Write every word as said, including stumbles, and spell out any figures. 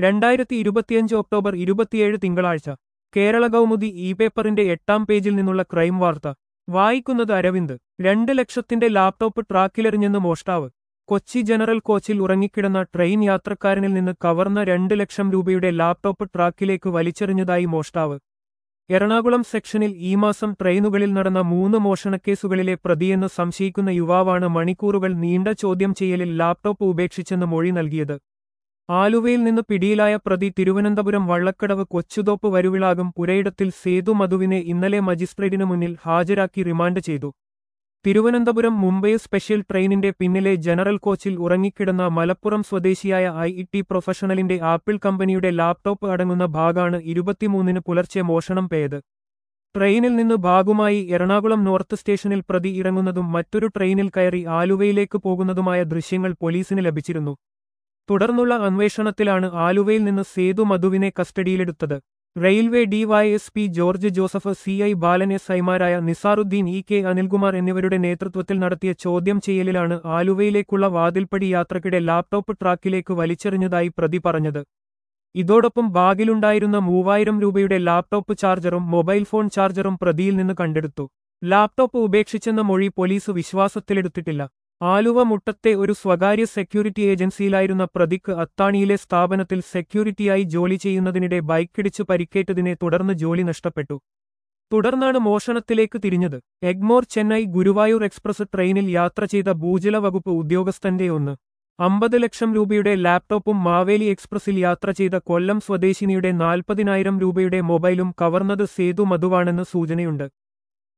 രണ്ടായിരത്തി ഇരുപത്തിയഞ്ച് ഒക്ടോബർ ഇരുപത്തിയേഴ് തിങ്കളാഴ്ച കേരള കൗമുദി ഇ പേപ്പറിന്റെ എട്ടാം പേജിൽ നിന്നുള്ള ക്രൈം വാർത്ത വായിക്കുന്നത് അരവിന്ദ്. രണ്ട് ലക്ഷത്തിന്റെ ലാപ്ടോപ്പ് ട്രാക്കിലെറിഞ്ഞെന്ന് മോഷ്ടാവ്. കൊച്ചി ജനറൽ കോച്ചിൽ ഉറങ്ങിക്കിടന്ന ട്രെയിൻ യാത്രക്കാരനിൽ നിന്ന് കവർന്ന രണ്ട് ലക്ഷം രൂപയുടെ ലാപ്ടോപ്പ് ട്രാക്കിലേക്ക് വലിച്ചെറിഞ്ഞതായി മോഷ്ടാവ്. എറണാകുളം സെക്ഷനിൽ ഈ മാസം ട്രെയിനുകളിൽ നടന്ന മൂന്ന് മോഷണക്കേസുകളിലെ പ്രതിയെന്ന് സംശയിക്കുന്ന യുവാവാണ് മണിക്കൂറുകൾ നീണ്ട ചോദ്യം ചെയ്യലിൽ ലാപ്ടോപ്പ് ഉപേക്ഷിച്ചെന്ന് മൊഴി നൽകിയത്. ആലുവയിൽ നിന്ന് പിടിയിലായ പ്രതി തിരുവനന്തപുരം വള്ളക്കടവ് കൊച്ചുതോപ്പ് വരുവിളാകം പുരയിടത്തിൽ സേതു മധുവിനെ ഇന്നലെ മജിസ്ട്രേറ്റിനു മുന്നിൽ ഹാജരാക്കി റിമാൻഡ് ചെയ്തു. തിരുവനന്തപുരം മുംബൈ സ്പെഷ്യൽ ട്രെയിനിന്റെ പിന്നിലെ ജനറൽ കോച്ചിൽ ഉറങ്ങിക്കിടന്ന മലപ്പുറം സ്വദേശിയായ ഐ ടി പ്രൊഫഷണലിന്റെ ആപ്പിൾ കമ്പനിയുടെ ലാപ്ടോപ്പ് അടങ്ങുന്ന ഭാഗാണ് ഇരുപത്തിമൂന്നിന് പുലർച്ചെ മോഷണം പോയത്. ട്രെയിനിൽ നിന്ന് ഭാഗമായി എറണാകുളം നോർത്ത് സ്റ്റേഷനിൽ പ്രതി ഇറങ്ങുന്നതും മറ്റൊരു ട്രെയിനിൽ കയറി ആലുവയിലേക്ക് പോകുന്നതുമായ ദൃശ്യങ്ങൾ പോലീസിന് ലഭിച്ചിരുന്നു. തുടർന്നുള്ള അന്വേഷണത്തിലാണ് ആലുവയിൽ നിന്ന് സേതു മധുവിനെ കസ്റ്റഡിയിലെടുത്തത്. Railway DYSP George Joseph, C I Balan, S ഐമാരായ നിസാറുദ്ദീൻ, ഇ കെ അനിൽകുമാർ എന്നിവരുടെ നേതൃത്വത്തിൽ നടത്തിയ ചോദ്യം ചെയ്യലിലാണ് ആലുവയിലേക്കുള്ള വാതിൽപ്പടി യാത്രക്കിടെ ലാപ്ടോപ്പ് ട്രാക്കിലേക്ക് വലിച്ചെറിഞ്ഞതായി പ്രതി പറഞ്ഞത്. ഇതോടൊപ്പം ബാഗിലുണ്ടായിരുന്ന മൂവായിരം രൂപയുടെ ലാപ്ടോപ്പ് ചാർജറും മൊബൈൽ ഫോൺ ചാർജറും പ്രതിയിൽ നിന്ന് കണ്ടെടുത്തു. ലാപ്ടോപ്പ് ഉപേക്ഷിച്ചെന്ന മൊഴി പോലീസ് വിശ്വാസത്തിലെടുത്തിട്ടില്ല. ആലുവ മുട്ടത്തെ ഒരു സ്വകാര്യ സെക്യൂരിറ്റി ഏജൻസിയിലായിരുന്ന പ്രതിക്ക് അത്താണിയിലെ സ്ഥാപനത്തിൽ സെക്യൂരിറ്റിയായി ജോലി ചെയ്യുന്നതിനിടെ ബൈക്കിടിച്ച് പരിക്കേറ്റതിനെ തുടർന്ന് ജോലി നഷ്ടപ്പെട്ടു. തുടർന്നാണ് മോഷണത്തിലേക്ക് തിരിഞ്ഞത്. എഗ്മോർ ചെന്നൈ ഗുരുവായൂർ എക്സ്പ്രസ് ട്രെയിനിൽ യാത്ര ചെയ്ത ഭൂജല വകുപ്പ് ഉദ്യോഗസ്ഥന്റെ ഒന്ന് അമ്പത് ലക്ഷം രൂപയുടെ ലാപ്ടോപ്പും മാവേലി എക്സ്പ്രസിൽ യാത്ര ചെയ്ത കൊല്ലം സ്വദേശിനിയുടെ നാൽപ്പതിനായിരം രൂപയുടെ മൊബൈലും കവർന്നത് സേതു മധുവാണെന്ന് സൂചനയുണ്ട്.